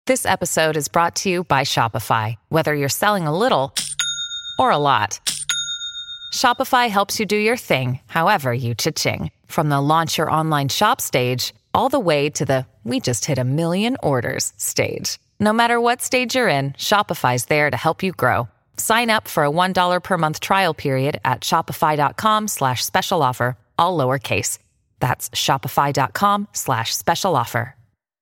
This episode is brought to you by Shopify. Whether you're selling a little or a lot, Shopify helps you do your thing, however you cha-ching. From the launch your online shop stage, all the way to the we just hit 1 million orders stage. No matter what stage you're in, Shopify's there to help you grow. Sign up for a $1 per month trial period at shopify.com/special offer, all lowercase. That's shopify.com/special offer.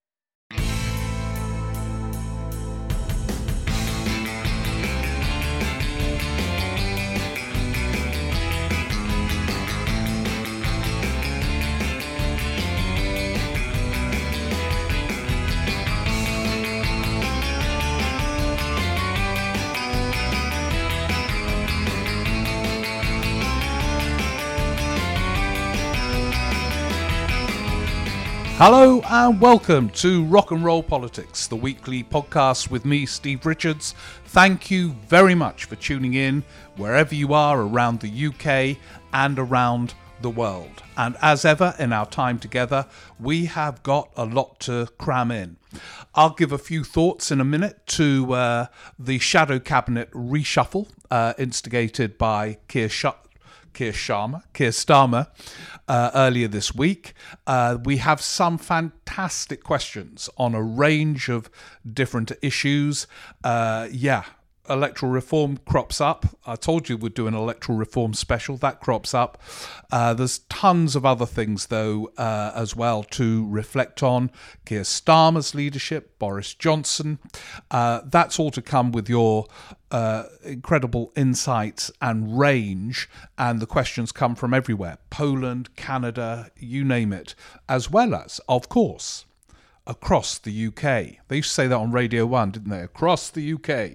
Hello and welcome to Rock and Roll Politics, the weekly podcast with me, Steve Richards. Thank you very much for tuning in wherever you are around the UK and around the world. And as ever, in our time together, we have got a lot to cram in. I'll give a few thoughts in a minute to the Shadow Cabinet reshuffle instigated by Keir Starmer earlier this week. We have some fantastic questions on a range of different issues. Electoral reform crops up. I told you we'd do an electoral reform special. That crops up. There's tons of other things, though, as well to reflect on. Keir Starmer's leadership, Boris Johnson. That's all to come with your incredible insights and range. And the questions come from everywhere. Poland, Canada, you name it. As well as, of course, across the UK. They used to say that on Radio 1, didn't they? Across the UK.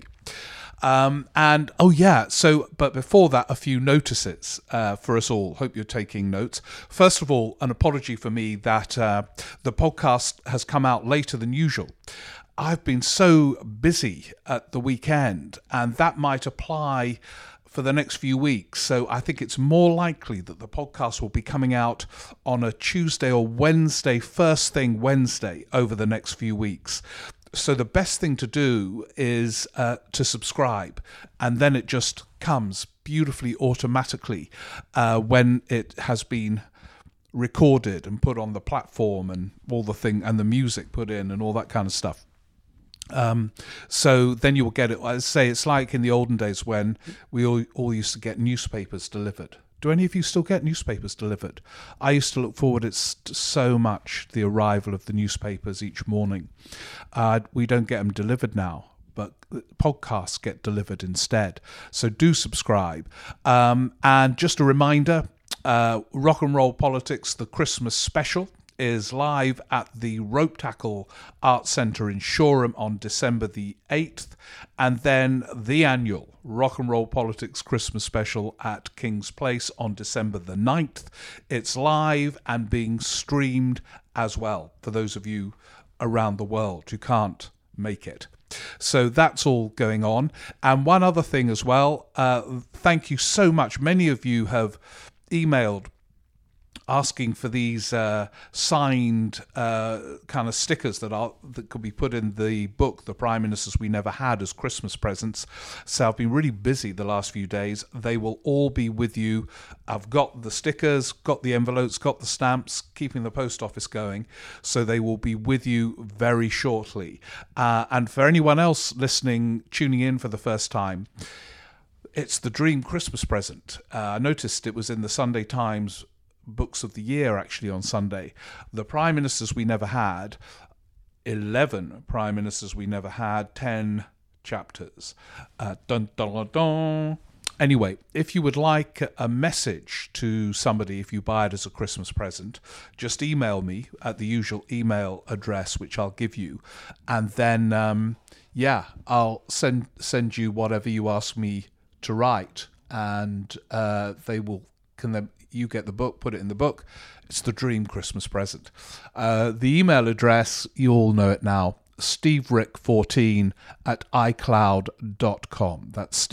But before that, a few notices for us all. Hope you're taking notes. First of all, an apology for me that the podcast has come out later than usual. I've been so busy at the weekend, and that might apply for the next few weeks. So I think it's more likely that the podcast will be coming out on a Tuesday or Wednesday, first thing Wednesday, over the next few weeks. So the best thing to do is to subscribe, and then it just comes beautifully automatically when it has been recorded and put on the platform and all the thing and the music put in and all that kind of stuff. So then you will get it. I say it's like in the olden days when we all used to get newspapers delivered. Do any of you still get newspapers delivered? I used to look forward to so much the arrival of the newspapers each morning. We don't get them delivered now, but podcasts get delivered instead. So do subscribe. And just a reminder, Rock and Roll Politics, the Christmas special, is live at the Rope Tackle Art Centre in Shoreham on December the 8th, and then the annual Rock and Roll Politics Christmas special at King's Place on December the 9th. It's live and being streamed as well for those of you around the world who can't make it. So that's all going on. And one other thing as well, thank you so much. Many of you have emailed asking for these signed kind of stickers that could be put in the book, The Prime Ministers We Never Had, as Christmas presents. So I've been really busy the last few days. They will all be with you. I've got the stickers, got the envelopes, got the stamps, keeping the post office going. So they will be with you very shortly. And for anyone else listening, tuning in for the first time, it's the dream Christmas present. I noticed it was in the Sunday Times Books of the Year actually on Sunday. The Prime Ministers We Never Had, 11 Prime Ministers We Never Had, 10 chapters. Dun, dun, dun, dun. Anyway, if you would like a message to somebody, if you buy it as a Christmas present, just email me at the usual email address, which I'll give you. And then, I'll send you whatever you ask me to write. And you get the book, put it in the book. It's the dream Christmas present. The email address, you all know it now, steverick14@icloud.com. That's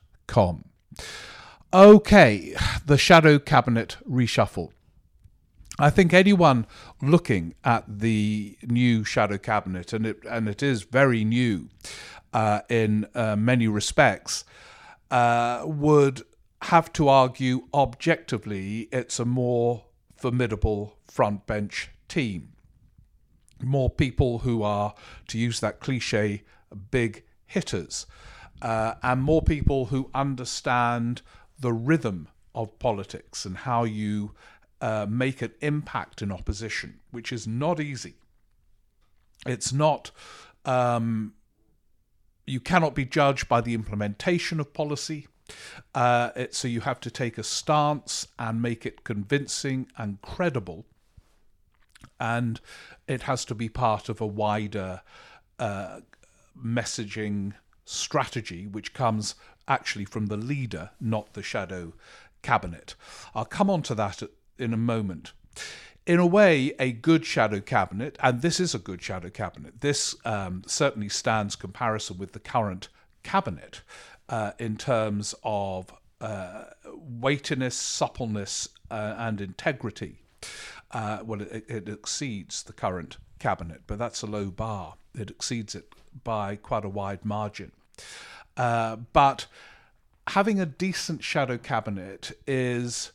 steverick14@icloud.com. Okay, the Shadow Cabinet reshuffle. I think anyone looking at the new shadow cabinet, and it is very new in many respects, would have to argue objectively it's a more formidable front bench team. More people who are, to use that cliche, big hitters, and more people who understand the rhythm of politics and how you make an impact in opposition, which is not easy. It's not, you cannot be judged by the implementation of policy. So you have to take a stance and make it convincing and credible. And it has to be part of a wider messaging strategy, which comes actually from the leader, not the shadow cabinet. I'll come on to that in a moment. In a way, a good shadow cabinet, and this is a good shadow cabinet, this certainly stands comparison with the current cabinet in terms of weightiness, suppleness, and integrity. It exceeds the current cabinet, but that's a low bar. It exceeds it by quite a wide margin. But having a decent shadow cabinet is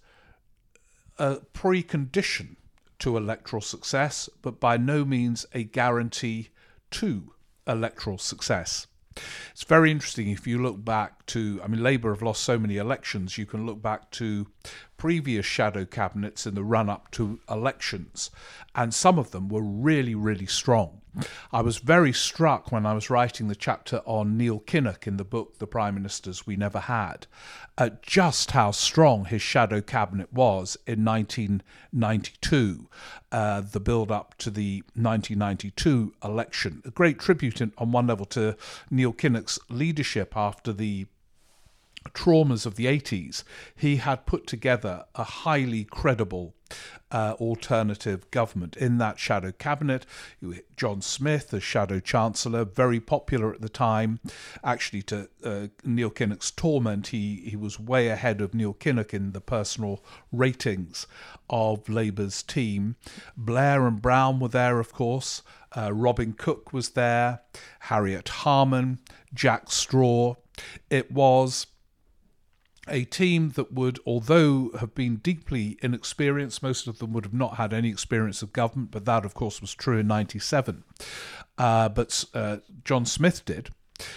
a precondition to electoral success, but by no means a guarantee to electoral success. It's very interesting if you look back to, Labour have lost so many elections, you can look back to previous shadow cabinets in the run-up to elections, and some of them were really, really strong. I was very struck when I was writing the chapter on Neil Kinnock in the book The Prime Ministers We Never Had, at just how strong his shadow cabinet was in 1992, the build-up to the 1992 election. A great tribute on one level to Neil Kinnock's leadership after the traumas of the 80s. He had put together a highly credible alternative government in that shadow cabinet. John Smith as shadow chancellor, very popular at the time. Actually, to Neil Kinnock's torment, he was way ahead of Neil Kinnock in the personal ratings of Labour's team. Blair and Brown were there, of course. Robin Cook was there. Harriet Harman, Jack Straw. It was a team that would, although have been deeply inexperienced, most of them would have not had any experience of government, but that, of course, was true in 97. But John Smith did.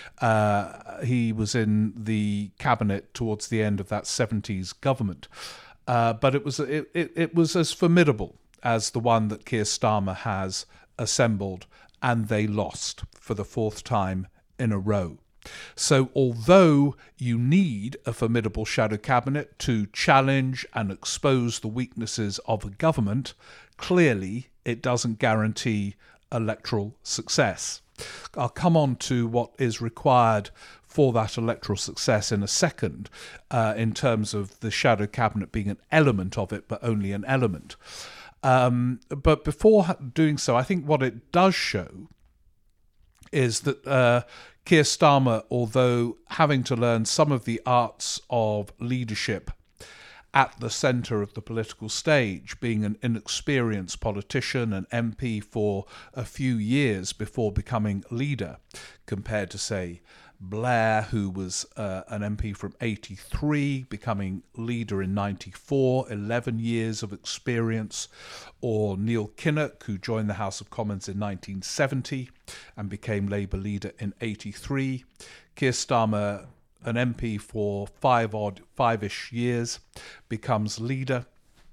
He was in the cabinet towards the end of that 70s government. But it was as formidable as the one that Keir Starmer has assembled, and they lost for the fourth time in a row. So although you need a formidable shadow cabinet to challenge and expose the weaknesses of a government, clearly it doesn't guarantee electoral success. I'll come on to what is required for that electoral success in a second, in terms of the shadow cabinet being an element of it, but only an element. But before doing so, I think what it does show is that Keir Starmer, although having to learn some of the arts of leadership at the centre of the political stage, being an inexperienced politician, an MP for a few years before becoming leader, compared to, say, Blair, who was an MP from 83, becoming leader in 94, 11 years of experience, or Neil Kinnock, who joined the House of Commons in 1970 and became Labour leader in 83. Keir Starmer, an MP for five-ish years, becomes leader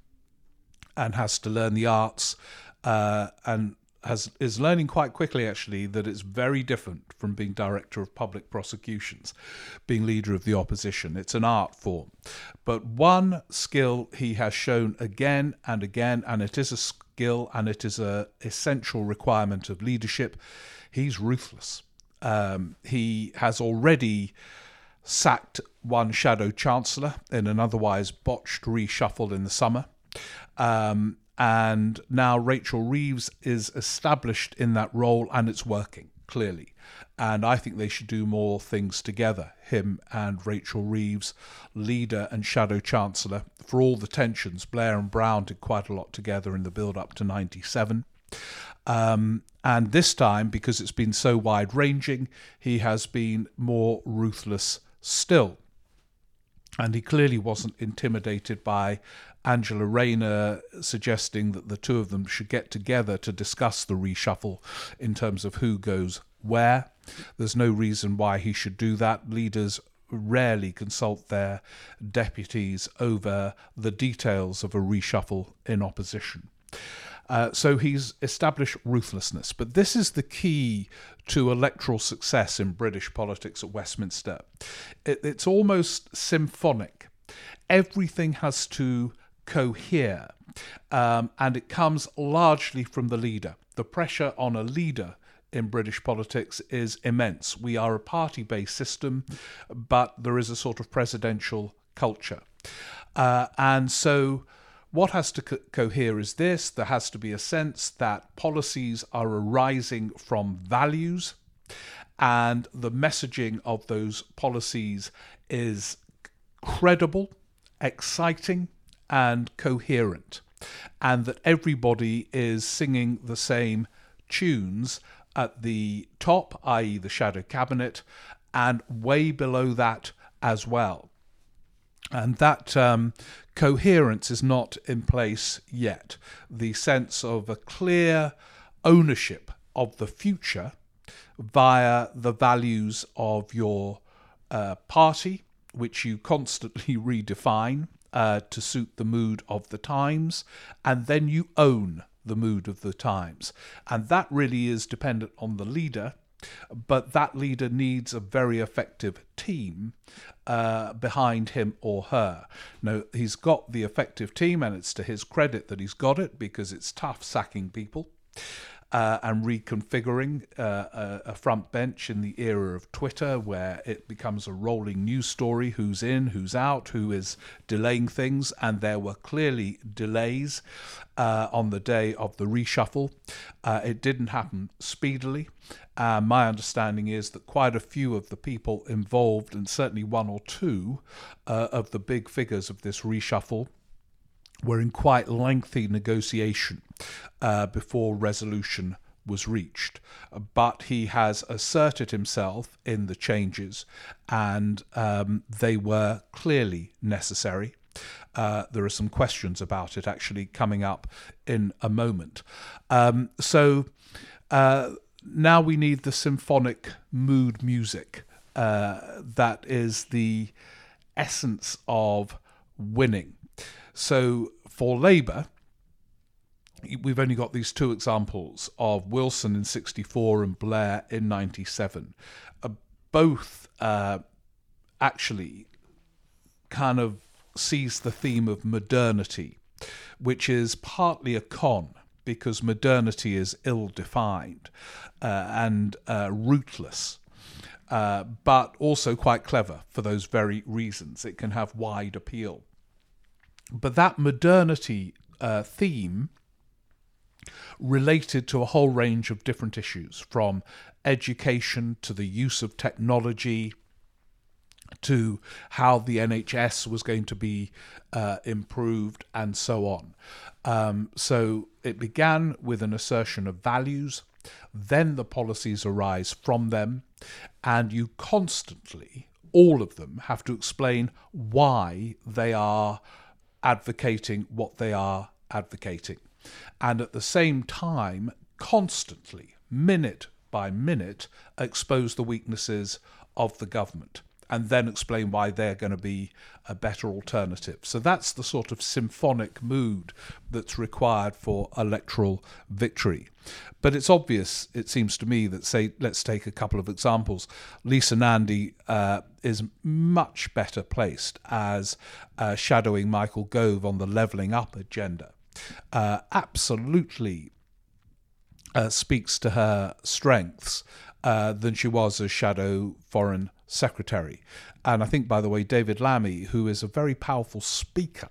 and has to learn the arts, and is learning quite quickly, actually, that it's very different from being Director of Public Prosecutions, being Leader of the Opposition. It's an art form. But one skill he has shown again and again, and it is a skill and it is an essential requirement of leadership, he's ruthless. He has already sacked one shadow chancellor in an otherwise botched reshuffle in the summer. And now Rachel Reeves is established in that role, and it's working. clearly. And I think they should do more things together, him and Rachel Reeves, leader and shadow chancellor. For all the tensions, Blair and Brown did quite a lot together in the build-up to 97. And this time, because it's been so wide-ranging, he has been more ruthless still. And he clearly wasn't intimidated by Angela Rayner suggesting that the two of them should get together to discuss the reshuffle in terms of who goes where. There's no reason why he should do that. Leaders rarely consult their deputies over the details of a reshuffle in opposition. So he's established ruthlessness. But this is the key to electoral success in British politics at Westminster. It's almost symphonic. Everything has to cohere, and it comes largely from the leader. The pressure on a leader in British politics is immense. We are a party-based system, but there is a sort of presidential culture. And so what has to cohere is this. There has to be a sense that policies are arising from values, and the messaging of those policies is credible, exciting, and coherent, and that everybody is singing the same tunes at the top, i.e. the shadow cabinet, and way below that as well. And that coherence is not in place yet. The sense of a clear ownership of the future via the values of your party, which you constantly redefine to suit the mood of the times, and then you own the mood of the times. And that really is dependent on the leader, but that leader needs a very effective team behind him or her. Now, he's got the effective team, and it's to his credit that he's got it, because it's tough sacking people and reconfiguring a front bench in the era of Twitter, where it becomes a rolling news story, who's in, who's out, who is delaying things, and there were clearly delays on the day of the reshuffle. It didn't happen speedily. My understanding is that quite a few of the people involved, and certainly one or two of the big figures of this reshuffle, were in quite lengthy negotiation before resolution was reached. But he has asserted himself in the changes, and they were clearly necessary. There are some questions about it actually coming up in a moment. So now we need the symphonic mood music that is the essence of winning. So for Labour, we've only got these two examples of Wilson in 64 and Blair in 97. Both actually kind of seize the theme of modernity, which is partly a con, because modernity is ill-defined and rootless, but also quite clever for those very reasons. It can have wide appeal. But that modernity theme related to a whole range of different issues, from education to the use of technology to how the NHS was going to be improved, and so on. So it began with an assertion of values, then the policies arise from them, and you constantly, all of them, have to explain why they are advocating what they are advocating. And at the same time, constantly, minute by minute, expose the weaknesses of the government, and then explain why they're going to be a better alternative. So that's the sort of symphonic mood that's required for electoral victory. But it's obvious, it seems to me, that, say, let's take a couple of examples. Lisa Nandy is much better placed as shadowing Michael Gove on the levelling up agenda. Absolutely speaks to her strengths than she was as shadow foreign secretary. And I think, by the way, David Lammy, who is a very powerful speaker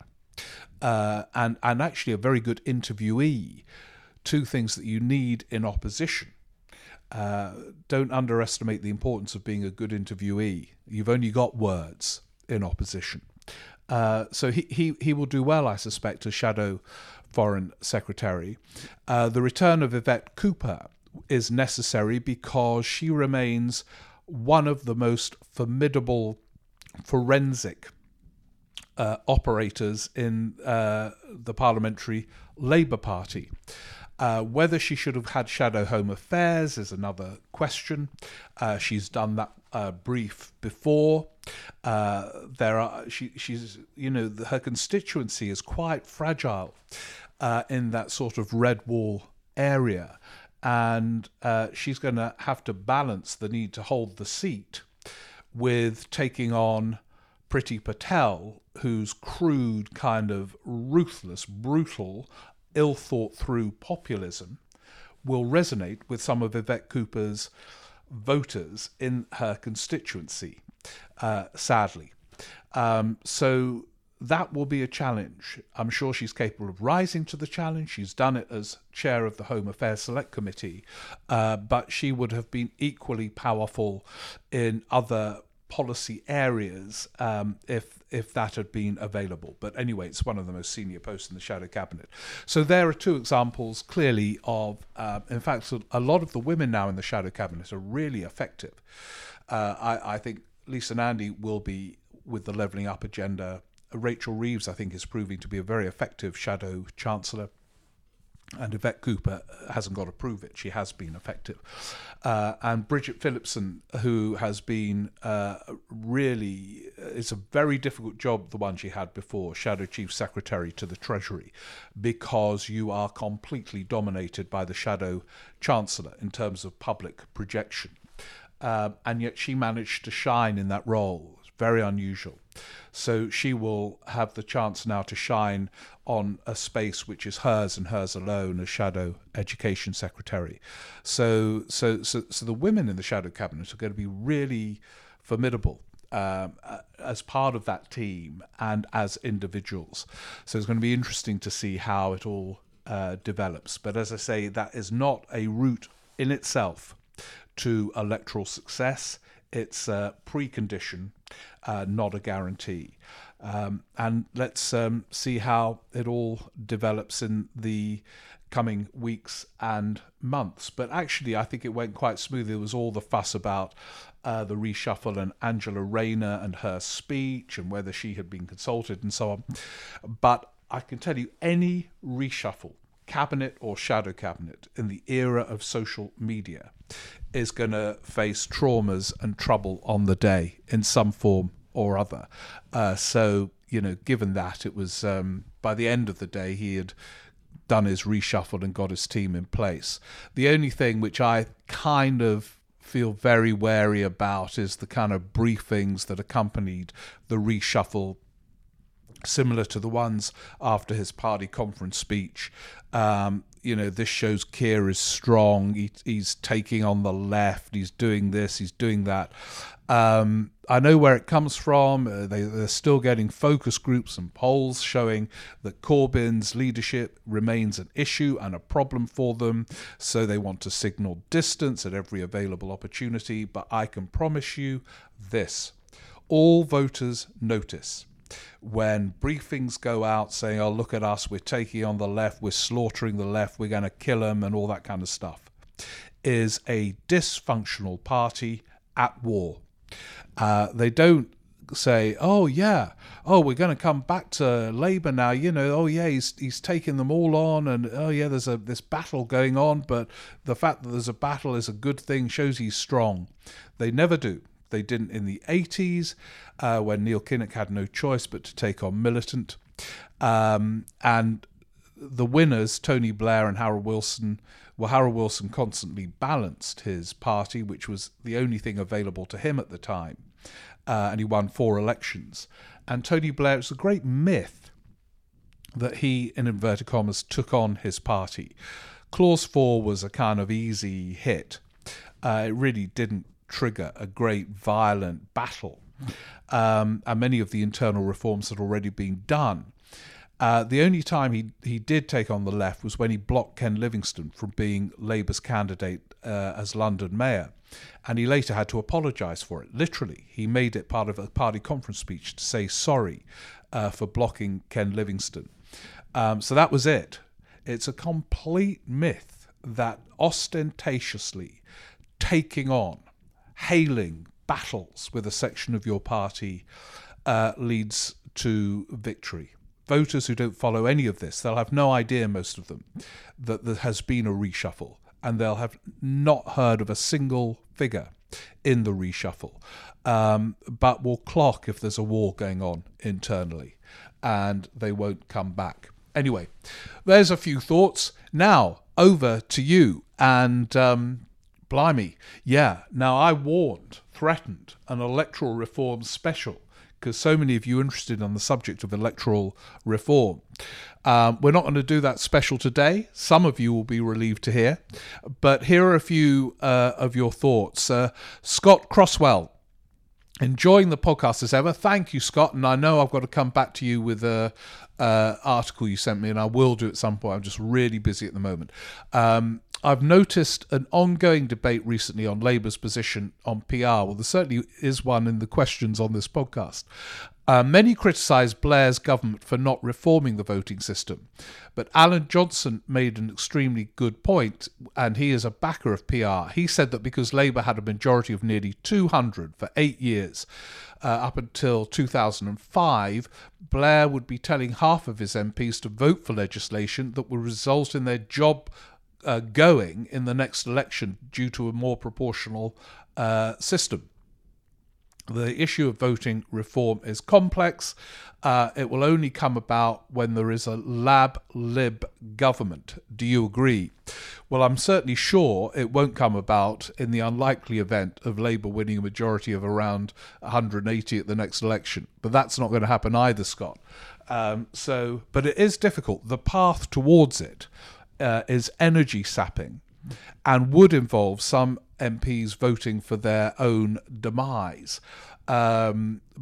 and actually a very good interviewee, two things that you need in opposition, Don't underestimate the importance of being a good interviewee. You've only got words in opposition. So he will do well, I suspect, as Shadow Foreign Secretary. The return of Yvette Cooper is necessary because she remains one of the most formidable forensic operators in the Parliamentary Labour Party. Whether she should have had Shadow Home Affairs is another question. She's done that brief before. She's her constituency is quite fragile in that sort of red wall area, and she's going to have to balance the need to hold the seat with taking on Priti Patel, whose crude, kind of ruthless, brutal, ill-thought-through populism will resonate with some of Yvette Cooper's voters in her constituency, sadly. So that will be a challenge. I'm sure she's capable of rising to the challenge. She's done it as chair of the Home Affairs Select Committee, but she would have been equally powerful in other policy areas if that had been available. But anyway, it's one of the most senior posts in the Shadow Cabinet. So there are two examples clearly of, in fact, a lot of the women now in the Shadow Cabinet are really effective. I think Lisa Nandy will be with the Levelling Up agenda. Rachel Reeves, I think, is proving to be a very effective Shadow Chancellor. And Yvette Cooper hasn't got to prove it. She has been effective. And Bridget Phillipson, who has been really, it's a very difficult job, the one she had before, Shadow Chief Secretary to the Treasury, because you are completely dominated by the Shadow Chancellor in terms of public projection. And yet she managed to shine in that role. It's very unusual. So she will have the chance now to shine on a space which is hers and hers alone as Shadow Education Secretary. So the women in the Shadow Cabinet are going to be really formidable as part of that team and as individuals. So it's going to be interesting to see how it all develops. But as I say, that is not a route in itself to electoral success. It's a precondition, not a guarantee. And let's see how it all develops in the coming weeks and months. But actually, I think it went quite smoothly. There was all the fuss about the reshuffle and Angela Rayner and her speech and whether she had been consulted and so on. But I can tell you, any reshuffle, cabinet or shadow cabinet, in the era of social media is going to face traumas and trouble on the day in some form or other. So, given that, it was by the end of the day he had done his reshuffle and got his team in place. The only thing which I kind of feel very wary about is the kind of briefings that accompanied the reshuffle, similar to the ones after his party conference speech. This shows Keir is strong. He's taking on the left. He's doing this. He's doing that. I know where it comes from. They're still getting focus groups and polls showing that Corbyn's leadership remains an issue and a problem for them. So they want to signal distance at every available opportunity. But I can promise you this: all voters notice when briefings go out saying, oh, look at us, we're taking on the left, we're slaughtering the left, we're going to kill them and all that kind of stuff, is a dysfunctional party at war. They don't say, we're going to come back to Labour now, he's taking them all on, and there's this battle going on, but the fact that there's a battle is a good thing, shows he's strong. They never do. They didn't in the 80s when Neil Kinnock had no choice but to take on Militant. And the winners, Tony Blair and Harold Wilson, Harold Wilson constantly balanced his party, which was the only thing available to him at the time. And he won 4 elections. And Tony Blair, it's a great myth that he, in inverted commas, took on his party. Clause 4 was a kind of easy hit. It really didn't trigger a great violent battle, and many of the internal reforms had already been done. The only time he did take on the left was when he blocked Ken Livingstone from being Labour's candidate as London mayor. And he later had to apologise for it. Literally, he made it part of a party conference speech to say sorry for blocking Ken Livingstone. So that was it. It's a complete myth that ostentatiously taking on, hailing battles with a section of your party leads to victory. Voters who don't follow any of this, they'll have no idea, most of them, that there has been a reshuffle, and they'll have not heard of a single figure in the reshuffle, but will clock if there's a war going on internally, and they won't come back. Anyway, there's a few thoughts. Now, over to you, and blimey, yeah, now I threatened an electoral reform special, because so many of you are interested on the subject of electoral reform. We're not going to do that special today. Some of you will be relieved to hear. But here are a few of your thoughts. Scott Crosswell, enjoying the podcast as ever. Thank you, Scott. And I know I've got to come back to you with an article you sent me, and I will do at some point. I'm just really busy at the moment. I've noticed an ongoing debate recently on Labour's position on PR. Well, there certainly is one in the questions on this podcast. Many criticise Blair's government for not reforming the voting system, but Alan Johnson made an extremely good point, and he is a backer of PR. He said that because Labour had a majority of nearly 200 for 8 years, up until 2005, Blair would be telling half of his MPs to vote for legislation that would result in their job going in the next election due to a more proportional system. The issue of voting reform is complex. It will only come about when there is a lib government. Do you agree? Well, I'm certainly sure it won't come about in the unlikely event of Labour winning a majority of around 180 at the next election. But that's not going to happen either, Scott. But it is difficult. The path towards it is energy sapping and would involve some MPs voting for their own demise. I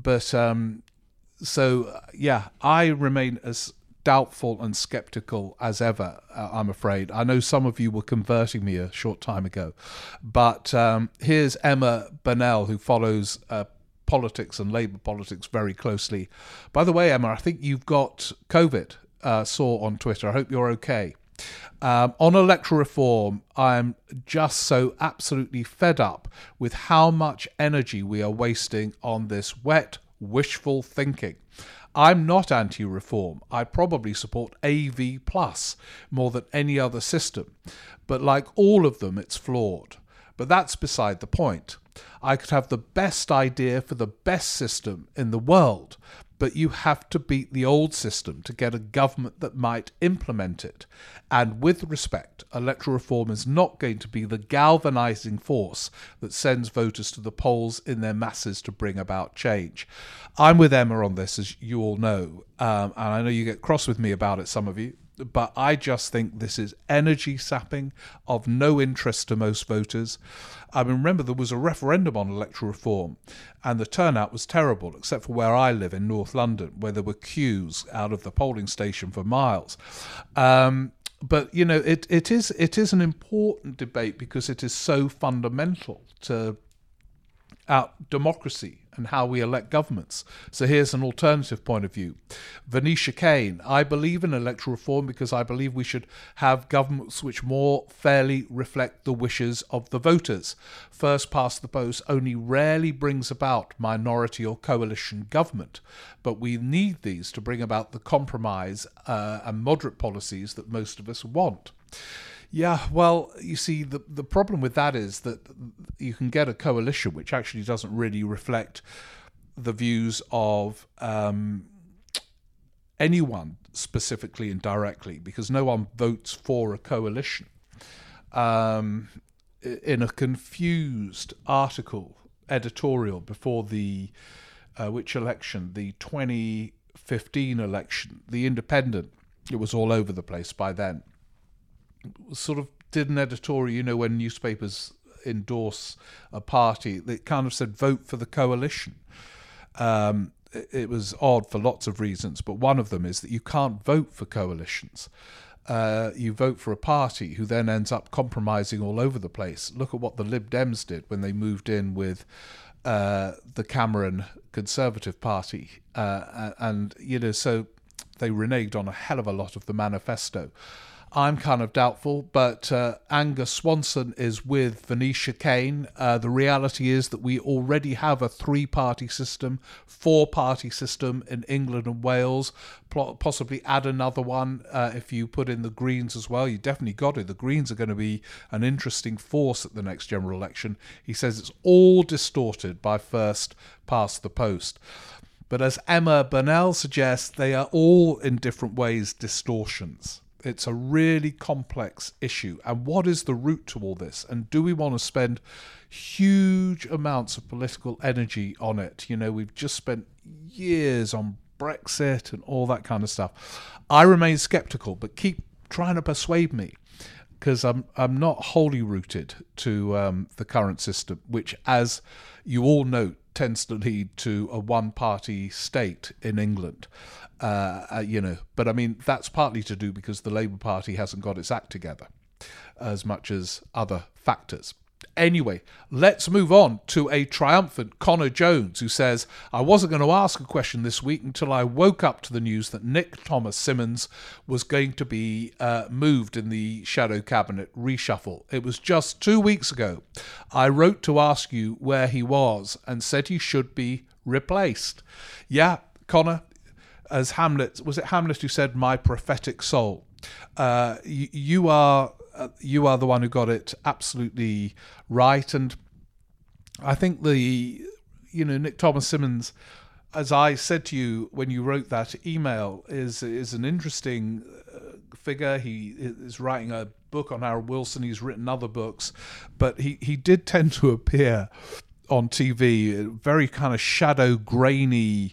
remain as doubtful and sceptical as ever, I'm afraid. I know some of you were converting me a short time ago, but here's Emma Burnell, who follows politics and Labour politics very closely. By the way, Emma, I think you've got COVID, saw on Twitter. I hope you're okay. On electoral reform, I'm just so absolutely fed up with how much energy we are wasting on this wet, wishful thinking. I'm not anti-reform. I probably support AV Plus more than any other system. But like all of them, it's flawed. But that's beside the point. I could have the best idea for the best system in the world, but you have to beat the old system to get a government that might implement it. And with respect, electoral reform is not going to be the galvanising force that sends voters to the polls in their masses to bring about change. I'm with Emma on this, as you all know, and I know you get cross with me about it, some of you, but I just think this is energy sapping of no interest to most voters. I mean, remember, there was a referendum on electoral reform and the turnout was terrible, except for where I live in North London, where there were queues out of the polling station for miles. But, you know, it is an important debate because it is so fundamental to our democracy and how we elect governments. So here's an alternative point of view. Venetia Kane, I believe in electoral reform because I believe we should have governments which more fairly reflect the wishes of the voters. First past the post only rarely brings about minority or coalition government, but we need these to bring about the compromise and moderate policies that most of us want. Yeah, well, you see, the problem with that is that you can get a coalition which actually doesn't really reflect the views of anyone specifically and directly, because no one votes for a coalition. In a confused editorial before the which election? The 2015 election, the Independent. It was all over the place by then. Sort of did an editorial, you know, when newspapers endorse a party, they kind of said vote for the coalition. And it was odd for lots of reasons, but one of them is that you can't vote for coalitions. You vote for a party who then ends up compromising all over the place. Look at what the Lib Dems did when they moved in with the Cameron Conservative Party, and so they reneged on a hell of a lot of the manifesto. I'm kind of doubtful, but Angus Swanson is with Venetia Kane. The reality is that we already have a 3-party system, 4-party system in England and Wales, possibly add another one if you put in the Greens as well. You definitely got it. The Greens are going to be an interesting force at the next general election. He says it's all distorted by first past the post. But as Emma Burnell suggests, they are all in different ways distortions. It's a really complex issue. And what is the root to all this? And do we want to spend huge amounts of political energy on it? We've just spent years on Brexit and all that kind of stuff. I remain skeptical, but keep trying to persuade me, because I'm not wholly rooted to the current system, which, as you all note, tends to lead to a one-party state in England. But I mean, that's partly to do because the Labour Party hasn't got its act together as much as other factors. Anyway, let's move on to a triumphant Connor Jones, who says, I wasn't going to ask a question this week until I woke up to the news that Nick Thomas Symonds was going to be moved in the shadow cabinet reshuffle. It was just 2 weeks ago. I wrote to ask you where he was and said he should be replaced. Yeah, Connor, as Hamlet, was it Hamlet who said, my prophetic soul? You are the one who got it absolutely right. And I think Nick Thomas Symonds, as I said to you when you wrote that email, is an interesting figure. He is writing a book on Harold Wilson. He's written other books, but he did tend to appear on TV, a very kind of shadow, grainy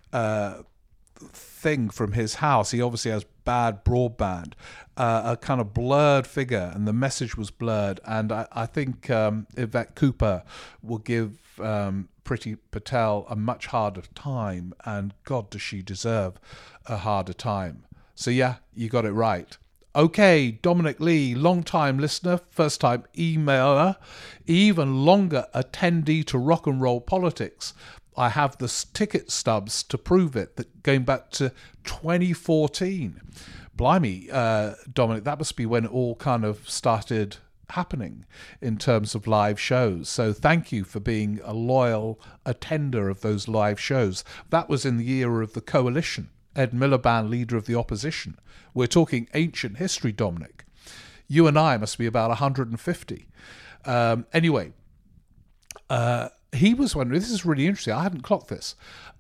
thing from his house. He obviously has bad broadband, a kind of blurred figure, and the message was blurred. And I think Yvette Cooper will give Priti Patel a much harder time, and God, does she deserve a harder time. So yeah, you got it right. Okay, Dominic Lee, long-time listener, first-time emailer, even longer attendee to Rock and Roll Politics. I have the ticket stubs to prove it, that going back to 2014. Blimey, Dominic, that must be when it all kind of started happening in terms of live shows. So thank you for being a loyal attender of those live shows. That was in the era of the coalition. Ed Miliband, leader of the opposition. We're talking ancient history, Dominic. You and I must be about 150. Anyway, he was wondering, this is really interesting, I hadn't clocked this.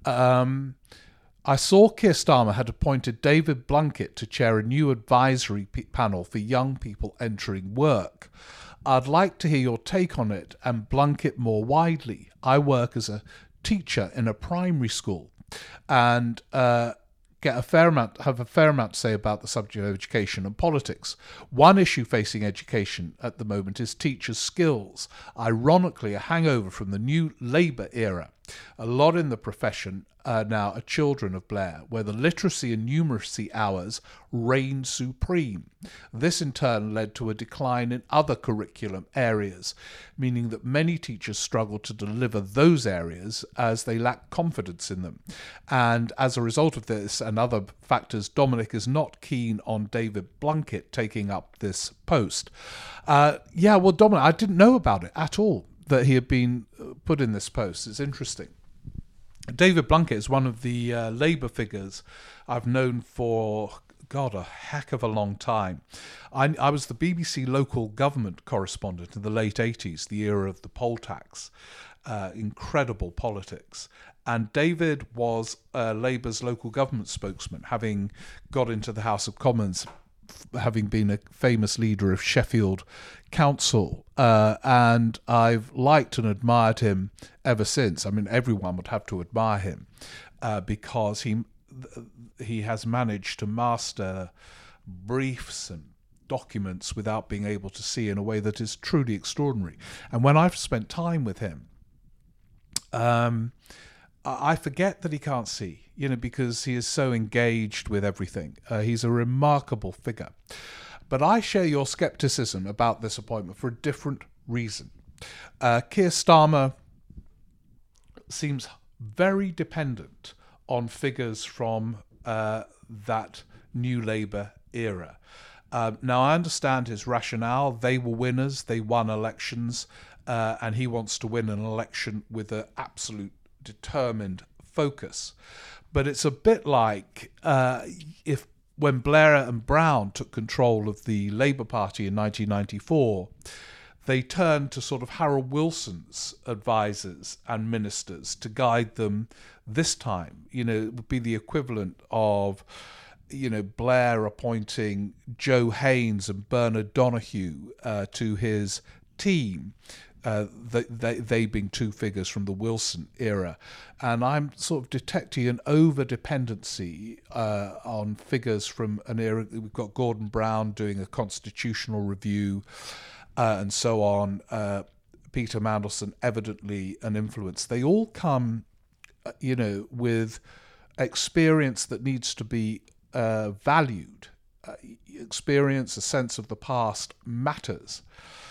I saw Keir Starmer had appointed David Blunkett to chair a new advisory panel for young people entering work. I'd like to hear your take on it and Blunkett more widely. I work as a teacher in a primary school and have a fair amount to say about the subject of education and politics. One issue facing education at the moment is teachers' skills. Ironically, a hangover from the new Labour era. A lot in the profession now are children of Blair, where the literacy and numeracy hours reign supreme. This in turn led to a decline in other curriculum areas, meaning that many teachers struggle to deliver those areas as they lack confidence in them. And as a result of this and other factors, Dominic is not keen on David Blunkett taking up this post. Well, Dominic, I didn't know about it at all, that he had been put in this post. It's interesting. David Blunkett is one of the Labour figures I've known for, God, a heck of a long time. I was the BBC local government correspondent in the late 80s, the era of the poll tax. Incredible politics. And David was Labour's local government spokesman, having got into the House of Commons, having been a famous leader of Sheffield Council, and I've liked and admired him ever since. I mean, everyone would have to admire him because he has managed to master briefs and documents without being able to see in a way that is truly extraordinary. And when I've spent time with him, I forget that he can't see, because he is so engaged with everything. He's a remarkable figure. But I share your skepticism about this appointment for a different reason. Keir Starmer seems very dependent on figures from that New Labour era. Now, I understand his rationale. They were winners. They won elections. And he wants to win an election with an absolute determined focus. But it's a bit like if when Blair and Brown took control of the Labour Party in 1994, they turned to sort of Harold Wilson's advisors and ministers to guide them this time. It would be the equivalent of, Blair appointing Joe Haynes and Bernard Donahue to his team. They being two figures from the Wilson era. And I'm sort of detecting an over-dependency on figures from an era. We've got Gordon Brown doing a constitutional review and so on. Peter Mandelson, evidently an influence. They all come, with experience that needs to be valued. Experience, a sense of the past matters.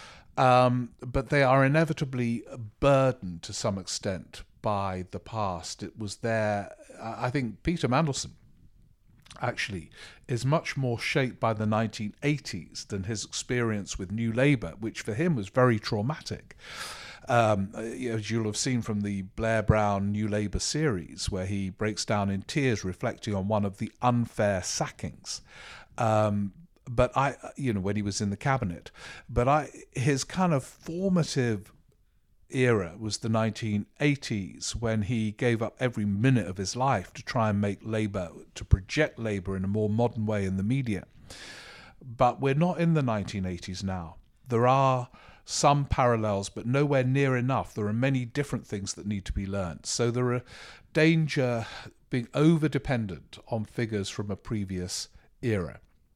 But they are inevitably burdened to some extent by the past. It was there. I think Peter Mandelson actually is much more shaped by the 1980s than his experience with New Labour, which for him was very traumatic. As you'll have seen from the Blair Brown New Labour series, where he breaks down in tears reflecting on one of the unfair sackings. But when he was in the cabinet, his kind of formative era was the 1980s, when he gave up every minute of his life to try and make Labour, to project Labour in a more modern way in the media. But we're not in the 1980s now. There are some parallels, but nowhere near enough. There are many different things that need to be learned. So there are danger being over-dependent on figures from a previous era.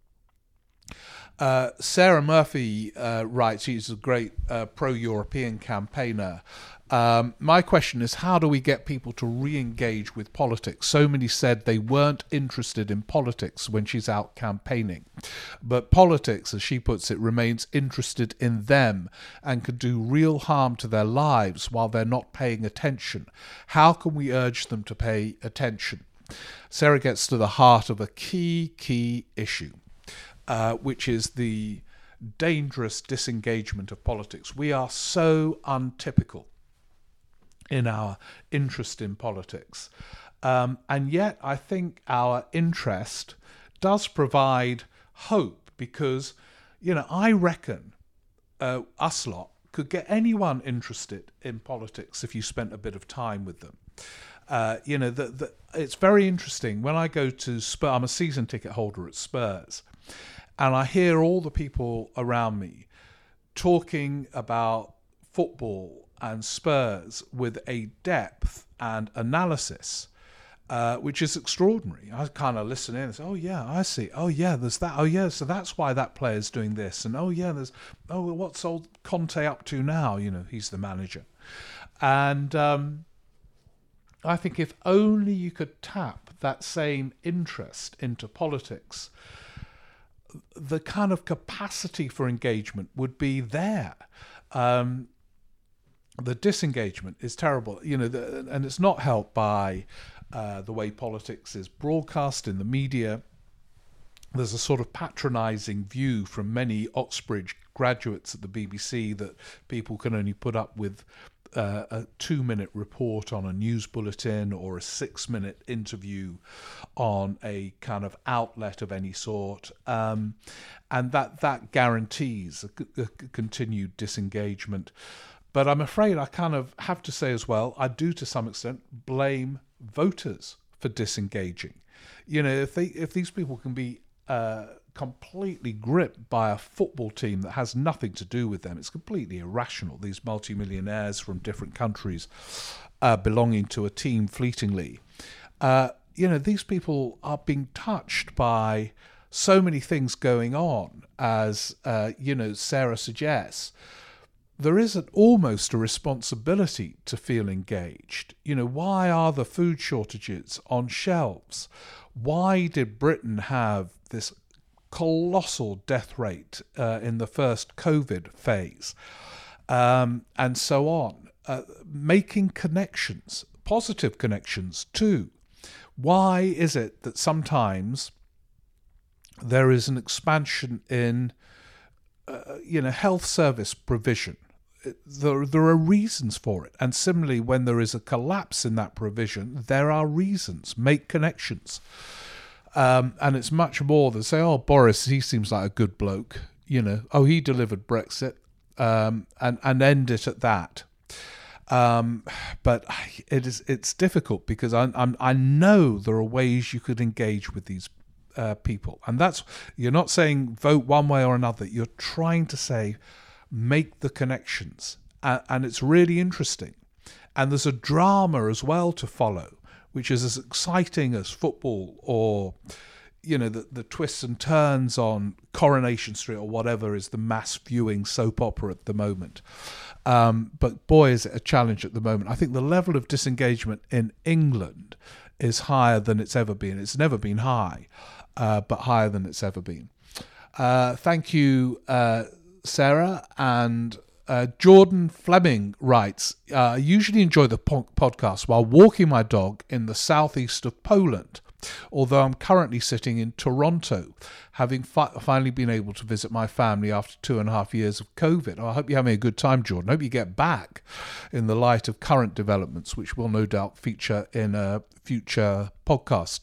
Sarah Murphy writes, she's a great pro-European campaigner. My question is, how do we get people to re-engage with politics? So many said they weren't interested in politics when she's out campaigning. But politics, as she puts it, remains interested in them and can do real harm to their lives while they're not paying attention. How can we urge them to pay attention? Sarah gets to the heart of a key issue. Which is the dangerous disengagement of politics. We are so untypical in our interest in politics. And yet I think our interest does provide hope, because, I reckon us lot could get anyone interested in politics if you spent a bit of time with them. It's very interesting. When I go to Spurs, I'm a season ticket holder at Spurs, and I hear all the people around me talking about football and Spurs with a depth and analysis, which is extraordinary. I kind of listen in and say, oh yeah, I see. Oh yeah, there's that. Oh yeah, so that's why that player's doing this. And what's old Conte up to now? He's the manager. And I think if only you could tap that same interest into politics, the kind of capacity for engagement would be there. The disengagement is terrible, and it's not helped by the way politics is broadcast in the media. There's a sort of patronising view from many Oxbridge graduates at the BBC that people can only put up with a 2-minute report on a news bulletin or a 6-minute interview on a kind of outlet of any sort, and that guarantees a continued disengagement. But I'm afraid I kind of have to say as well, I do to some extent blame voters for disengaging. If these people can be completely gripped by a football team that has nothing to do with them, it's completely irrational. These multimillionaires from different countries belonging to a team fleetingly. These people are being touched by so many things going on, as Sarah suggests. there is almost a responsibility to feel engaged. Why are the food shortages on shelves? Why did Britain have this colossal death rate in the first COVID phase? And so on. Making connections, positive connections too. Why is it that sometimes there is an expansion in health service provision? There are reasons for it. And similarly, when there is a collapse in that provision, there are reasons. Make connections. And it's much more than say, oh, Boris, he seems like a good bloke. Oh, he delivered Brexit, and end it at that. But it's difficult because I know there are ways you could engage with these people. And you're not saying vote one way or another. You're trying to say, make the connections. And it's really interesting. And there's a drama as well to follow, which is as exciting as football or, the twists and turns on Coronation Street or whatever is the mass viewing soap opera at the moment. But boy, is it a challenge at the moment. I think the level of disengagement in England is higher than it's ever been. It's never been high, but higher than it's ever been. Thank you, Sarah. And Jordan Fleming writes, I usually enjoy the podcast while walking my dog in the southeast of Poland, although I'm currently sitting in Toronto, having finally been able to visit my family after 2.5 years of COVID. I hope you're having a good time, Jordan. I hope you get back in the light of current developments, which will no doubt feature in a future podcast.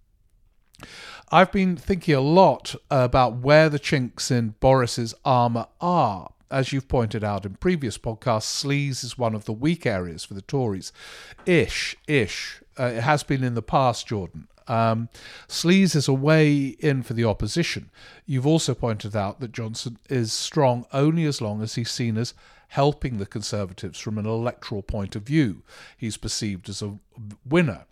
I've been thinking a lot about where the chinks in Boris's armour are. As you've pointed out in previous podcasts, sleaze is one of the weak areas for the Tories. It has been in the past, Jordan. Sleaze is a way in for the opposition. You've also pointed out that Johnson is strong only as long as he's seen as helping the Conservatives from an electoral point of view. He's perceived as a winner.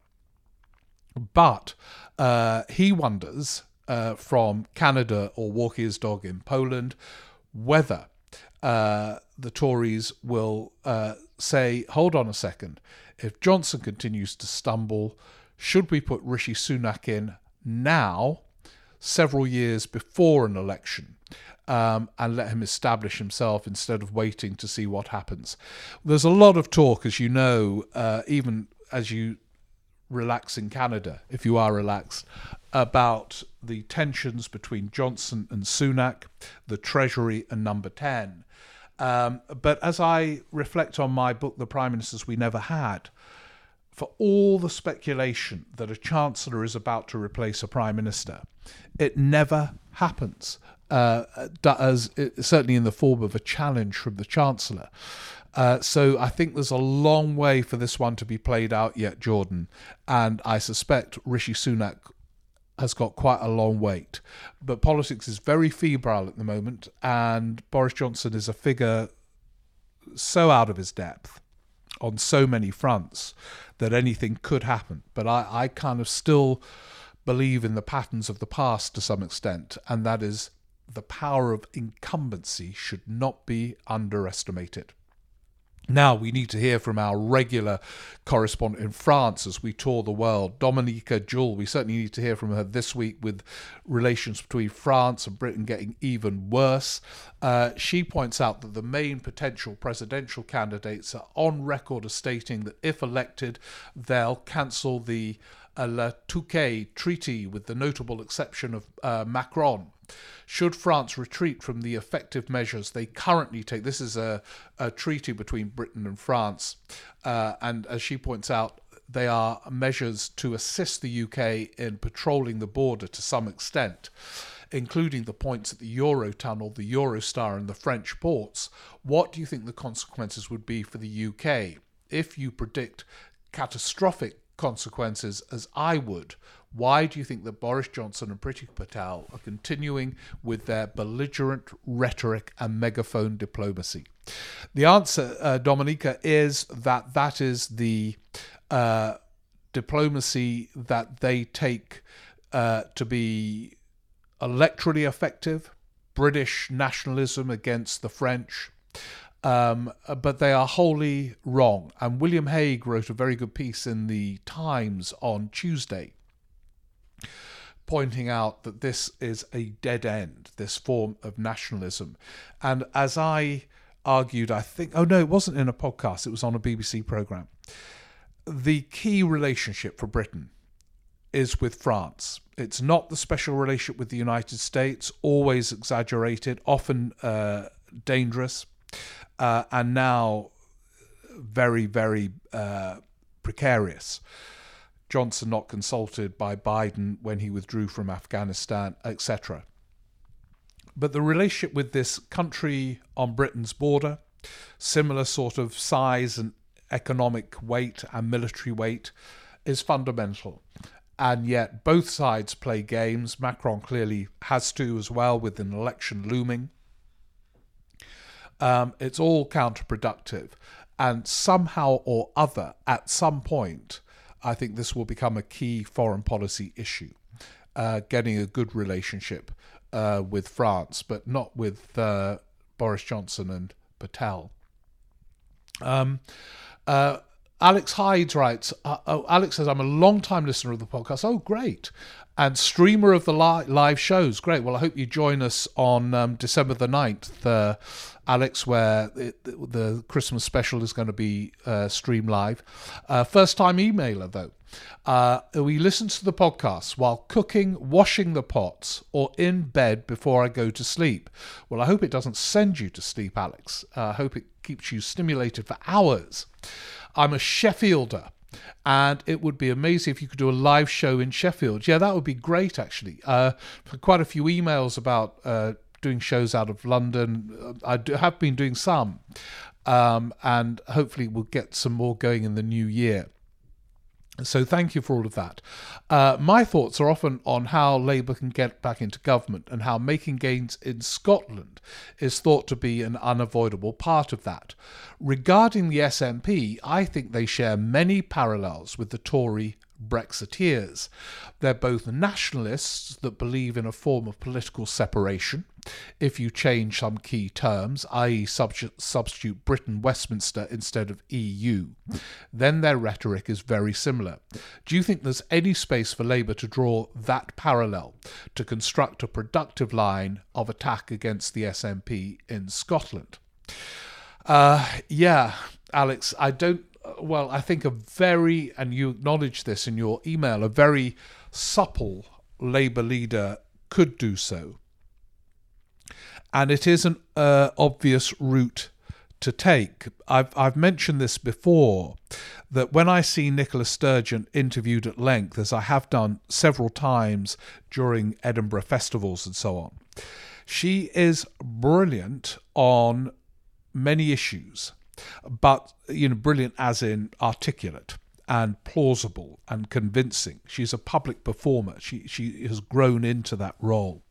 But he wonders, from Canada or walking his dog in Poland, whether the Tories will say, hold on a second, if Johnson continues to stumble, should we put Rishi Sunak in now, several years before an election, and let him establish himself instead of waiting to see what happens? There's a lot of talk, as you know, even as you relax in Canada, if you are relaxed, about the tensions between Johnson and Sunak, the Treasury and Number 10. But as I reflect on my book, The Prime Ministers We Never Had, for all the speculation that a Chancellor is about to replace a Prime Minister, it never happens, certainly in the form of a challenge from the Chancellor. So I think there's a long way for this one to be played out yet, Jordan, and I suspect Rishi Sunak has got quite a long wait. But politics is very febrile at the moment, and Boris Johnson is a figure so out of his depth on so many fronts that anything could happen. But I kind of still believe in the patterns of the past to some extent, and that is the power of incumbency should not be underestimated. Now we need to hear from our regular correspondent in France as we tour the world, Dominica Jewell. We certainly need to hear from her this week with relations between France and Britain getting even worse. She points out that the main potential presidential candidates are on record as stating that if elected, they'll cancel the La Touquet Treaty, with the notable exception of Macron. Should France retreat from the effective measures they currently take, this is a treaty between Britain and France, and as she points out, they are measures to assist the UK in patrolling the border to some extent, including the points at the Eurotunnel, the Eurostar and the French ports. What do you think the consequences would be for the UK? If you predict catastrophic consequences, as I would, why do you think that Boris Johnson and Priti Patel are continuing with their belligerent rhetoric and megaphone diplomacy? The answer, Dominica, is that is the diplomacy that they take to be electorally effective, British nationalism against the French, but they are wholly wrong. And William Hague wrote a very good piece in the Times on Tuesday, pointing out that this is a dead end, this form of nationalism. And as I argued, I think, oh no, it wasn't in a podcast, it was on a BBC programme, the key relationship for Britain is with France. It's not the special relationship with the United States, always exaggerated, often dangerous, and now very, very precarious. Johnson not consulted by Biden when he withdrew from Afghanistan, etc. But the relationship with this country on Britain's border, similar sort of size and economic weight and military weight, is fundamental. And yet both sides play games. Macron clearly has to as well, with an election looming. It's all counterproductive. And somehow or other, at some point, I think this will become a key foreign policy issue, getting a good relationship with France, but not with Boris Johnson and Patel. Alex Hydes writes, Alex says, I'm a long-time listener of the podcast. Oh, great. And streamer of the live shows. Great. Well, I hope you join us on December the 9th, Alex, where the Christmas special is going to be streamed live. First-time emailer, though. We listen to the podcast while cooking, washing the pots, or in bed before I go to sleep. Well, I hope it doesn't send you to sleep, Alex. I hope it keeps you stimulated for hours. I'm a Sheffielder, and it would be amazing if you could do a live show in Sheffield. Yeah, that would be great, actually. Quite a few emails about doing shows out of London. I have been doing some, and hopefully we'll get some more going in the new year. So thank you for all of that. My thoughts are often on how Labour can get back into government, and how making gains in Scotland is thought to be an unavoidable part of that. Regarding the SNP, I think they share many parallels with the Tory Brexiteers. They're both nationalists that believe in a form of political separation if you change some key terms, i.e. substitute Britain Westminster instead of EU. Then their rhetoric is very similar. Do you think there's any space for Labour to draw that parallel, to construct a productive line of attack against the SNP in Scotland? Yeah, Alex, I think a very, and you acknowledge this in your email, a very supple Labour leader could do so. And it is an obvious route to take. I've mentioned this before, that when I see Nicola Sturgeon interviewed at length, as I have done several times during Edinburgh festivals and so on, she is brilliant on many issues, but brilliant as in articulate and plausible and convincing. She's a public performer. She has grown into that role.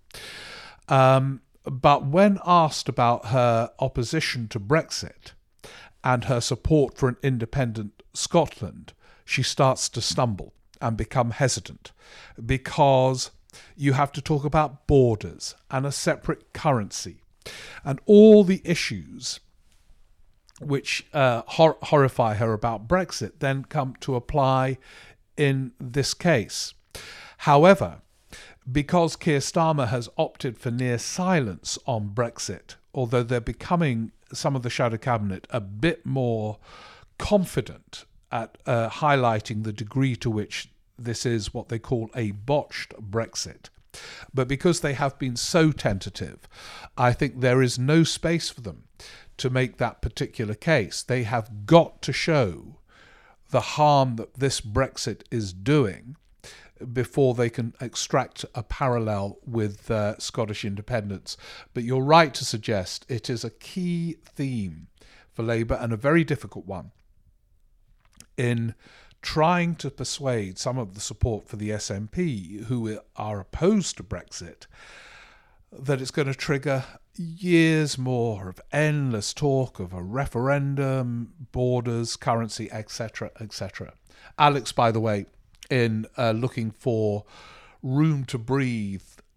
But when asked about her opposition to Brexit and her support for an independent Scotland, she starts to stumble and become hesitant, because you have to talk about borders and a separate currency and all the issues which horrify her about Brexit then come to apply in this case. However, because Keir Starmer has opted for near silence on Brexit, although they're becoming, some of the shadow cabinet, a bit more confident at highlighting the degree to which this is what they call a botched Brexit. But because they have been so tentative, I think there is no space for them to make that particular case. They have got to show the harm that this Brexit is doing before they can extract a parallel with Scottish independence. But you're right to suggest it is a key theme for Labour, and a very difficult one, in trying to persuade some of the support for the SNP who are opposed to Brexit that it's going to trigger years more of endless talk of a referendum, borders, currency, etc., etc. Alex, by the way, in looking for room to breathe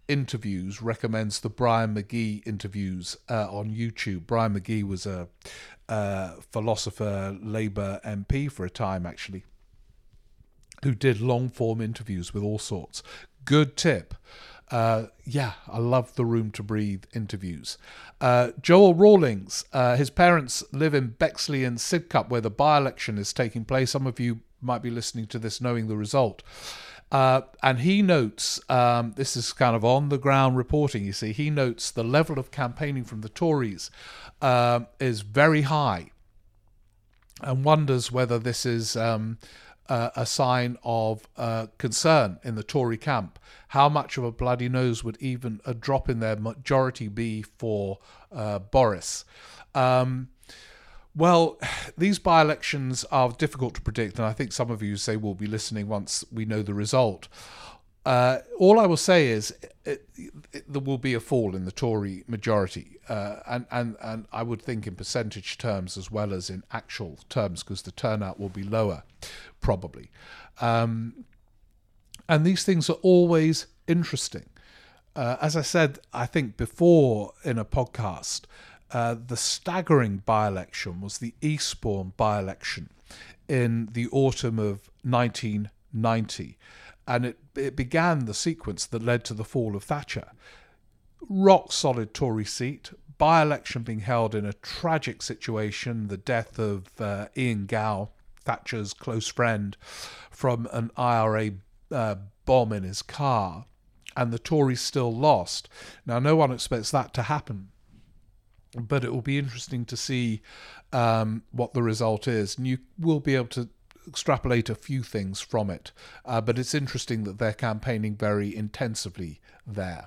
interviews recommends the Brian McGee interviews on YouTube. Brian McGee was a philosopher, Labour MP for a time, actually, who did long-form interviews with all sorts. Good tip. I love the Room to Breathe interviews. Joel Rawlings, his parents live in Bexley and Sidcup, where the by-election is taking place. Some of you might be listening to this knowing the result. And he notes, this is kind of on-the-ground reporting, you see, he notes the level of campaigning from the Tories is very high, and wonders whether this is a sign of concern in the Tory camp. How much of a bloody nose would even a drop in their majority be for Boris? Well, these by-elections are difficult to predict, and I think some of you say will be listening once we know the result. All I will say is there will be a fall in the Tory majority, and I would think in percentage terms as well as in actual terms, because the turnout will be lower, probably. And these things are always interesting. As I said, I think before in a podcast, the staggering by-election was the Eastbourne by-election in the autumn of 1990. And it began the sequence that led to the fall of Thatcher. Rock-solid Tory seat, by-election being held in a tragic situation, the death of Ian Gow, Thatcher's close friend, from an IRA bomb in his car, and the Tories still lost. Now, no one expects that to happen, but it will be interesting to see what the result is. And you will be able to extrapolate a few things from it, but it's interesting that they're campaigning very intensively there.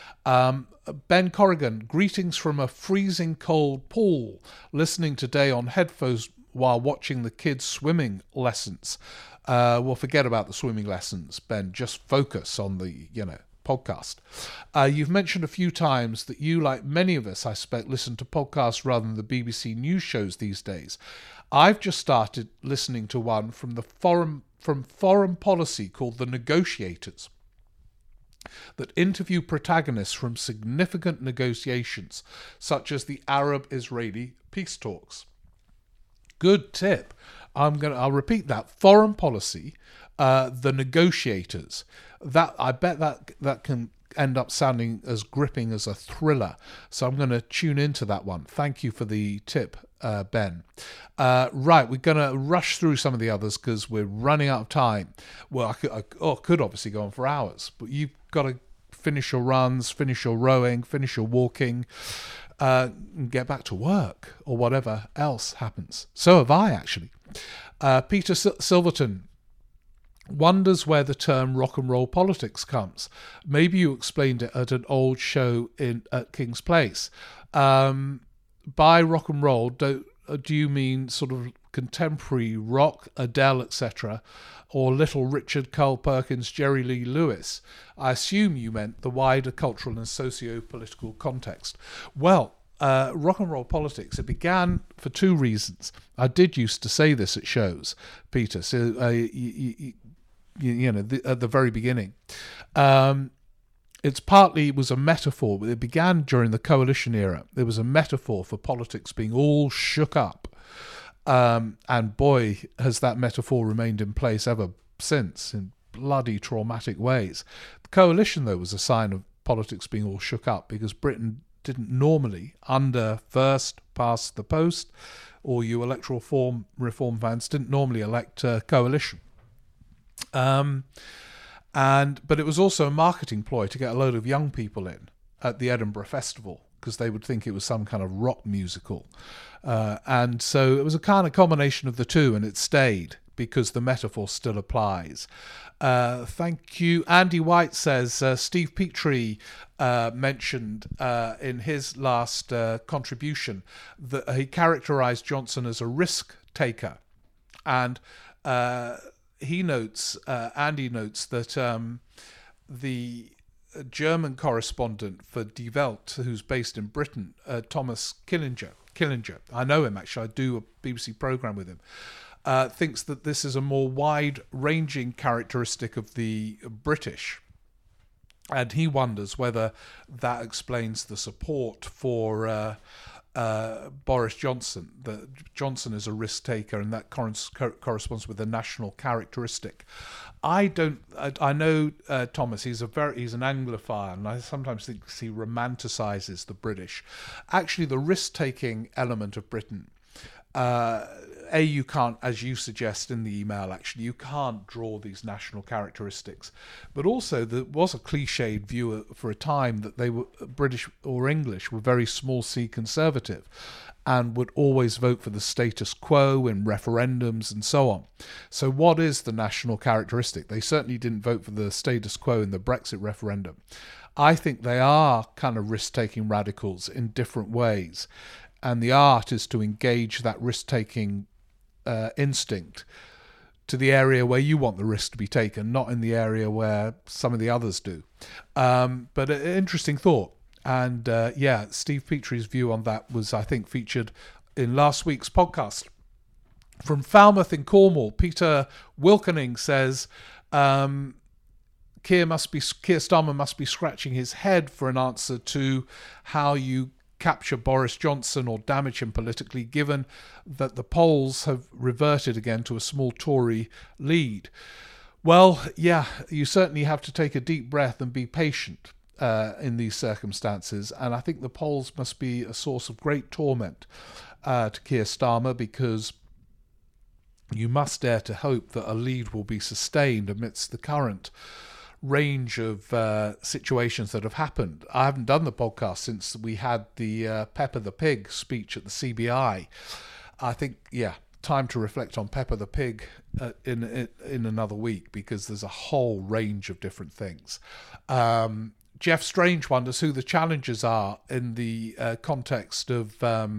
Ben Corrigan, greetings from a freezing cold pool, listening today on headphones while watching the kids' swimming lessons. Well, forget about the swimming lessons, Ben. Just focus on the, podcast. You've mentioned a few times that you, like many of us, I suspect, listen to podcasts rather than the BBC news shows these days. I've just started listening to one from Foreign Policy called The Negotiators, that interview protagonists from significant negotiations, such as the Arab-Israeli peace talks. Good tip. I'll repeat that. Foreign Policy, The Negotiators. That I bet that can end up sounding as gripping as a thriller. So I'm going to tune into that one. Thank you for the tip, Ben. Right, we're going to rush through some of the others because we're running out of time. Well, I could obviously go on for hours, but you've got to finish your runs, finish your rowing, finish your walking, and get back to work or whatever else happens. So have I, actually. Peter Silverton wonders where the term rock and roll politics comes. Maybe you explained it at an old show at King's Place. By rock and roll, do you mean sort of contemporary rock, Adele, etc., or Little Richard, Carl Perkins, Jerry Lee Lewis? I assume you meant the wider cultural and socio-political context. Well, rock and roll politics, it began for two reasons. I did used to say this at shows, Peter, so at the very beginning. It was a metaphor. It began during the coalition era. It was a metaphor for politics being all shook up. And boy, has that metaphor remained in place ever since in bloody traumatic ways. The coalition, though, was a sign of politics being all shook up because Britain didn't normally, under first past the post, or you electoral reform fans, didn't normally elect a coalition. But it was also a marketing ploy to get a load of young people in at the Edinburgh Festival because they would think it was some kind of rock musical. And so it was a kind of combination of the two, and it stayed because the metaphor still applies. Thank you. Andy White says Steve Petrie mentioned in his last contribution that he characterised Johnson as a risk taker. And Andy notes that the German correspondent for Die Welt, who's based in Britain, Thomas Killinger, I know him actually, I do a BBC programme with him, thinks that this is a more wide-ranging characteristic of the British And he wonders whether that explains the support for Boris Johnson. That Johnson is a risk taker, and that corresponds with a national characteristic. I know Thomas. He's an Anglophile, and I sometimes think he romanticizes the British. Actually, the risk-taking element of Britain. You can't, as you suggest in the email, actually, you can't draw these national characteristics. But also, there was a cliched view for a time that they were, British or English, were very small c conservative and would always vote for the status quo in referendums and so on. So what is the national characteristic? They certainly didn't vote for the status quo in the Brexit referendum. I think they are kind of risk-taking radicals in different ways. And the art is to engage that risk-taking instinct to the area where you want the risk to be taken, not in the area where some of the others do. But an interesting thought. And Steve Petrie's view on that was, I think, featured in last week's podcast. From Falmouth in Cornwall, Peter Wilkening says, Keir Starmer must be scratching his head for an answer to how you capture Boris Johnson or damage him politically, given that the polls have reverted again to a small Tory lead. Well, yeah, you certainly have to take a deep breath and be patient in these circumstances. And I think the polls must be a source of great torment to Keir Starmer, because you must dare to hope that a lead will be sustained amidst the current range of situations that have happened. I haven't done the podcast since we had the Pepper the Pig speech at the CBI. I think, time to reflect on Pepper the Pig in another week, because there's a whole range of different things. Jeff Strange wonders who the challengers are in the context of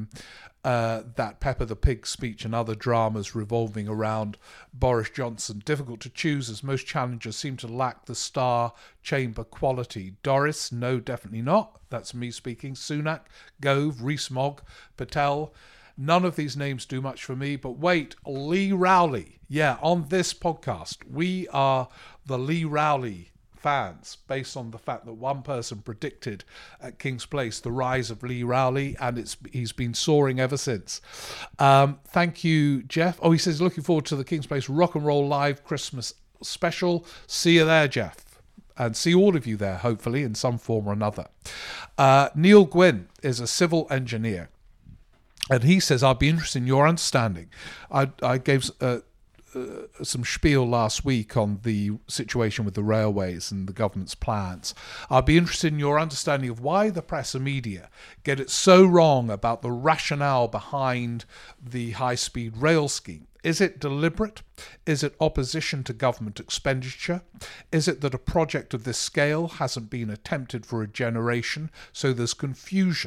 that Pepper the Pig speech and other dramas revolving around Boris Johnson. Difficult to choose, as most challengers seem to lack the star chamber quality. Doris, no, definitely not. That's me speaking. Sunak, Gove, Rees-Mogg, Patel. None of these names do much for me. But wait, Lee Rowley. Yeah, on this podcast, we are the Lee Rowley fans, based on the fact that one person predicted at King's Place the rise of Lee Rowley, and he's been soaring ever since. Thank you, Jeff. He says, looking forward to the King's Place Rock and Roll Live Christmas special. See you there, Jeff. And see all of you there, hopefully, in some form or another. Neil Gwynn is a civil engineer, and he says, I'd be interested in your understanding. I gave some spiel last week on the situation with the railways and the government's plans. I'd be interested in your understanding of why the press and media get it so wrong about the rationale behind the high-speed rail scheme. Is it deliberate? Is it opposition to government expenditure? Is it that a project of this scale hasn't been attempted for a generation, so there's confusion?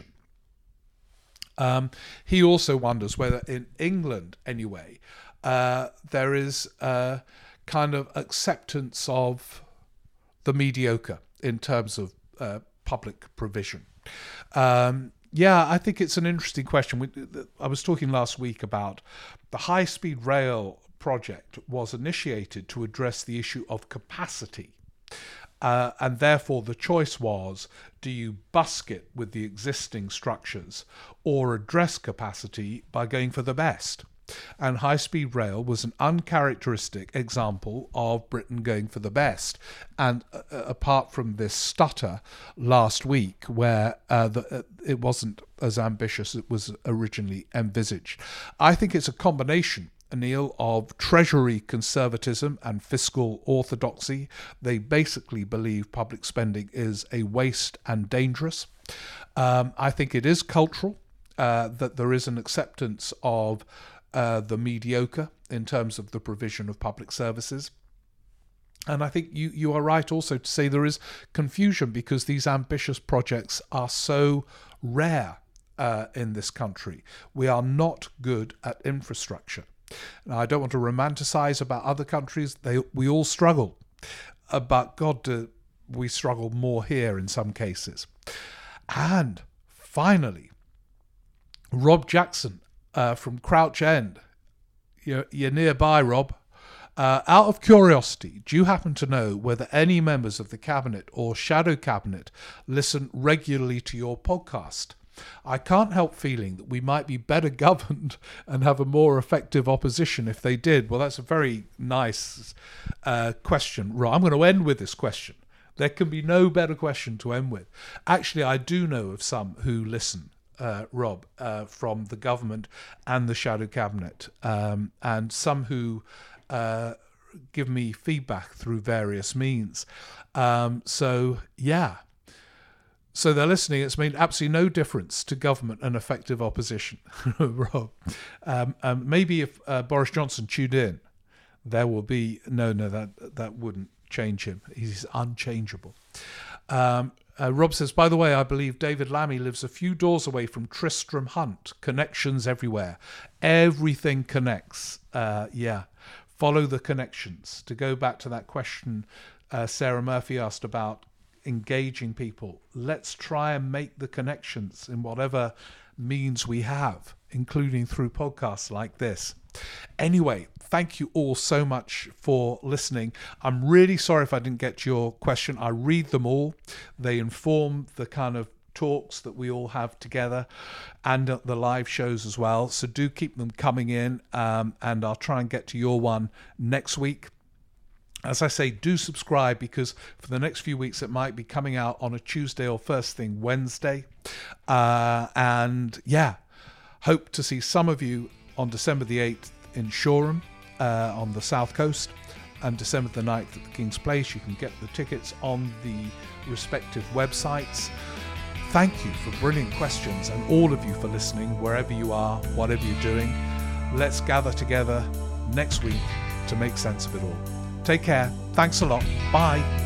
He also wonders whether in England, anyway, there is a kind of acceptance of the mediocre in terms of public provision. I think it's an interesting question. I was talking last week about the high-speed rail project was initiated to address the issue of capacity. And therefore the choice was, do you busk it with the existing structures or address capacity by going for the best? And high-speed rail was an uncharacteristic example of Britain going for the best. And apart from this stutter last week, where it wasn't as ambitious as it was originally envisaged, I think it's a combination, Neil, of Treasury conservatism and fiscal orthodoxy. They basically believe public spending is a waste and dangerous. I think it is cultural, that there is an acceptance of the mediocre in terms of the provision of public services. And I think you are right also to say there is confusion, because these ambitious projects are so rare in this country. We are not good at infrastructure. Now, I don't want to romanticize about other countries. We all struggle. But God, do we struggle more here in some cases. And finally, Rob Jackson, from Crouch End. You're nearby, Rob. Out of curiosity, do you happen to know whether any members of the Cabinet or Shadow Cabinet listen regularly to your podcast? I can't help feeling that we might be better governed and have a more effective opposition if they did. Well, that's a very nice question. Right, I'm going to end with this question. There can be no better question to end with. Actually, I do know of some who listen, Rob, from the government and the Shadow Cabinet, and some who give me feedback through various means. So they're listening. It's made absolutely no difference to government and effective opposition. Rob, maybe if Boris Johnson tuned in, there will be that wouldn't change him. He's unchangeable. Rob says, by the way, I believe David Lammy lives a few doors away from Tristram Hunt. Connections everywhere. Everything connects. Follow the connections. To go back to that question Sarah Murphy asked about engaging people, let's try and make the connections in whatever means we have, including through podcasts like this. Anyway, thank you all so much for listening. I'm really sorry if I didn't get to your question. I read them all. They inform the kind of talks that we all have together and the live shows as well. So do keep them coming in, and I'll try and get to your one next week. As I say, do subscribe, because for the next few weeks it might be coming out on a Tuesday or first thing Wednesday. Hope to see some of you on December the 8th in Shoreham on the south coast, and December the 9th at the King's Place. You can get the tickets on the respective websites. Thank you for brilliant questions, and all of you for listening, wherever you are, whatever you're doing. Let's gather together next week to make sense of it all. Take care. Thanks a lot. Bye.